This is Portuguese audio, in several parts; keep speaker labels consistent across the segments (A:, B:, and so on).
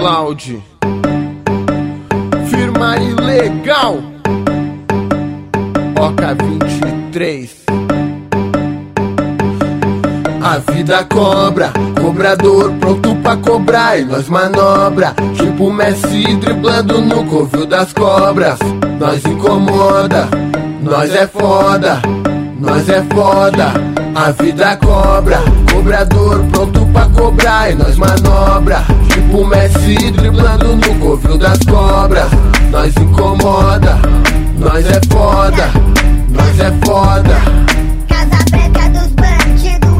A: Cloud, firma ilegal, Oca 23. A vida cobra, cobrador pronto pra cobrar e nós manobra, tipo Messi driblando no covil das cobras. Nós incomoda, nós é foda, nós é foda. A vida cobra, cobrador pronto pra cobrar e nós manobra, tipo Messi driblando no covil das cobras. Nós incomoda, nós é foda, nós é foda.
B: Casa Branca dos bandidos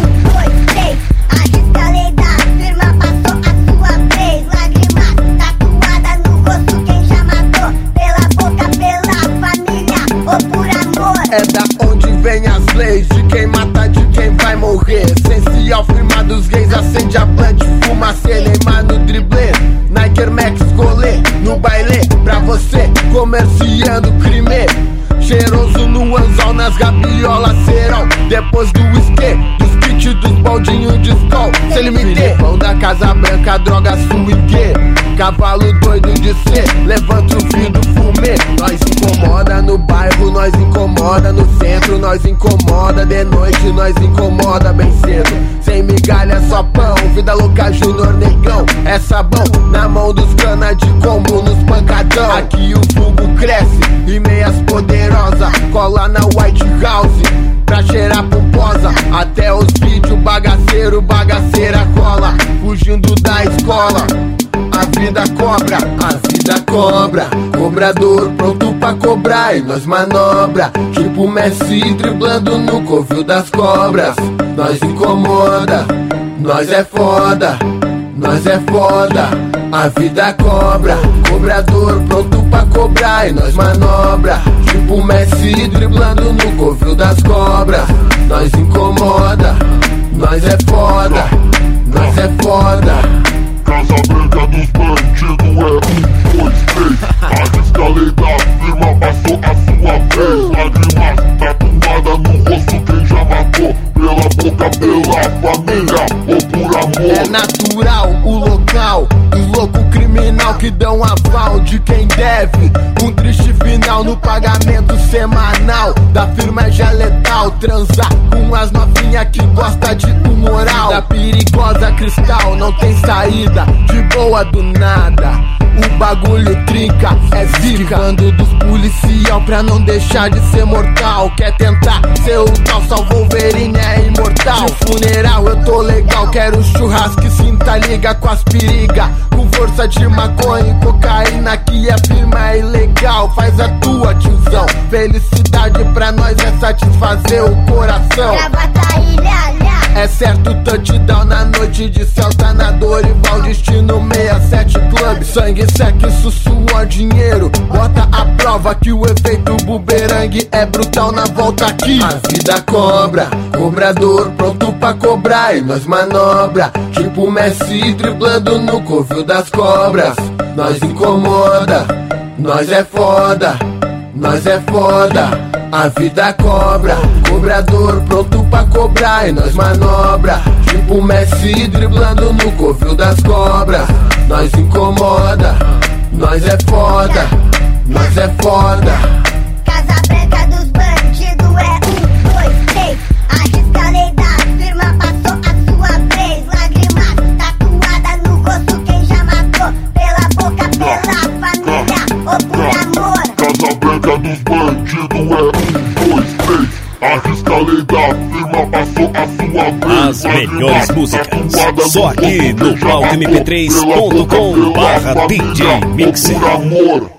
B: é 1, 2, 3. Arrisca a lei da firma, passou a sua vez. Lágrimas tatuadas no rosto, quem já matou? Pela boca, pela família ou por amor?
A: É da onde vem as leis, de quem mata, de quem vai morrer. Essencial, firma dos gays, acende a blunt, fumacê, Neymar no driblê, Nike Air Max Golê, no baile, pra você, comerciando crime. Cheiroso no anzol, nas gabiolas serão, depois do whisky, dos kits, dos baldinhos de Skol. Sem limite, pão da Casa Branca, droga swing, cavalo doido de ser, levanta o fio do fumê. Nós incomoda no bairro, nós incomoda no centro, nós incomoda de noite, nós incomoda bem cedo. Sem migalha, só pão, vida louca, Júnior Negão, é sabão na mão dos cana de combo, nos pancadão. Aqui o vulgo cresce e meias poderosas, cola na White House pra cheirar pomposa. Até os vídeos bagaceiro, bagaceira cola, fugindo da escola. A vida cobra, a vida cobra, cobrador pronto pra cobrar e nós manobra, tipo Messi driblando no covil das cobras. Nós incomoda, nós é foda, nós é foda. A vida cobra, cobrador pronto pra cobrar e nós manobra, tipo Messi driblando no covil das cobras. Nós incomoda, nós é foda, nós é foda.
C: Casa Branca dos bandidos é 1, 2, 3. Arrisca a lei da firma, passou a sua vez. Lágrimas tatuadas no rosto, quem já matou? Pela boca, pela família ou por amor?
A: É natural o local dos loucos criminal que dão aval de quem deve. Um triste final no pagamento semanal da firma já letal. Transar com as novinhas que gosta de humoral. Da perigosa cristal não tem saída, de boa do nada o bagulho trinca, é zica. Esquivando dos policial pra não deixar de ser mortal. Quer tentar ser o tal, só Wolverine é imortal. De funeral eu tô legal, quero churrasco e sinta liga com as periga. Com força de maconha e cocaína que a firma é ilegal. Faz a tua, tiozão, felicidade pra nós é satisfazer o coração. É certo, touchdown na noite de Celta na Dorival, destino 67 Club. Sangue, sexo, suor, dinheiro, bota a prova que o efeito bumerangue é brutal na volta aqui. A vida cobra, cobrador pronto pra cobrar e nós manobra, tipo Messi driblando no covil das cobras. Nós incomoda, nós é foda, nós é foda. A vida cobra, cobrador pronto pra cobrar e nós manobra, tipo Messi driblando no covil das cobras. Nós incomoda, nós é foda, nós é foda.
B: Casa Branca dos bandidos é 1, 2, 3. Arrisca a lei da firma, passou a sua vez. Lágrimas tatuadas no rosto, quem já matou? Pela boca, pela família ou por amor?
C: Casa Branca dos bandidos é 1, 2, 3. Arrisca a lei da firma, passou a sua vez.
D: As melhores músicas, só aqui no palcomp3.com/DJ Mixer.
C: Por amor.